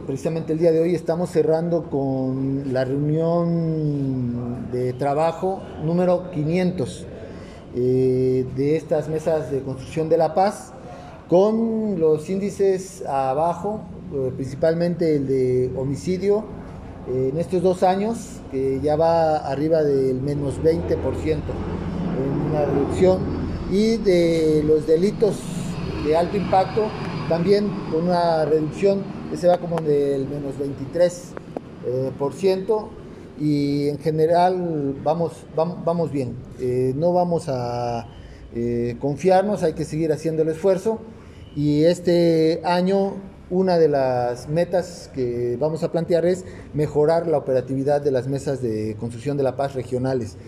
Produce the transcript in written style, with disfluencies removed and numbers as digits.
precisamente el día de hoy estamos cerrando con la reunión de trabajo número 500 de estas mesas de construcción de la paz, con los índices abajo, principalmente el de homicidio en estos 2 años, que ya va arriba del menos 20% en una reducción, y de los delitos de alto impacto también con una reducción que se va como del menos 23%, y en general vamos bien. No vamos a confiarnos, hay que seguir haciendo el esfuerzo, y este año una de las metas que vamos a plantear es mejorar la operatividad de las mesas de construcción de la paz regionales.